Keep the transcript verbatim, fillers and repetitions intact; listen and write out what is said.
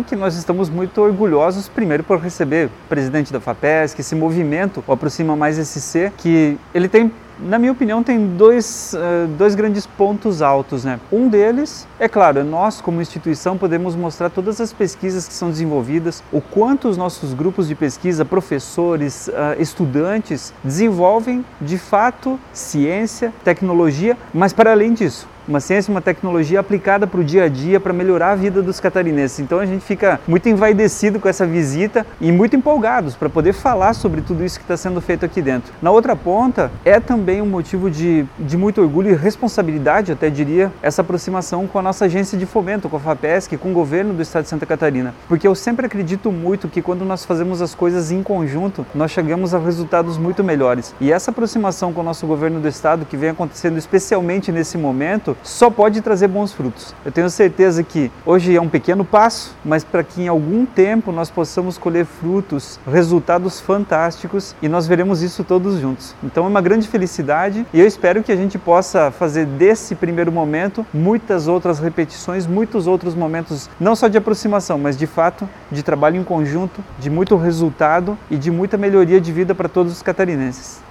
que nós estamos muito orgulhosos, primeiro por receber o presidente da FAPESC, esse movimento, o Aproxima Mais S C, que ele tem, na minha opinião, tem dois, uh, dois grandes pontos altos, né? Um deles, é claro, nós como instituição podemos mostrar todas as pesquisas que são desenvolvidas, o quanto os nossos grupos de pesquisa, professores, uh, estudantes, desenvolvem de fato ciência, tecnologia, mas para além disso, uma ciência e uma tecnologia aplicada para o dia a dia, para melhorar a vida dos catarinenses. Então a gente fica muito envaidecido com essa visita e muito empolgados para poder falar sobre tudo isso que está sendo feito aqui dentro. Na outra ponta, é também um motivo de, de muito orgulho e responsabilidade, até diria, essa aproximação com a nossa agência de fomento, com a FAPESC, com o governo do estado de Santa Catarina. Porque eu sempre acredito muito que quando nós fazemos as coisas em conjunto, nós chegamos a resultados muito melhores. E essa aproximação com o nosso governo do estado, que vem acontecendo especialmente nesse momento, só pode trazer bons frutos. Eu tenho certeza que hoje é um pequeno passo, mas para que em algum tempo nós possamos colher frutos, resultados fantásticos, e nós veremos isso todos juntos. Então é uma grande felicidade e eu espero que a gente possa fazer desse primeiro momento muitas outras repetições, muitos outros momentos, não só de aproximação, mas de fato de trabalho em conjunto, de muito resultado e de muita melhoria de vida para todos os catarinenses.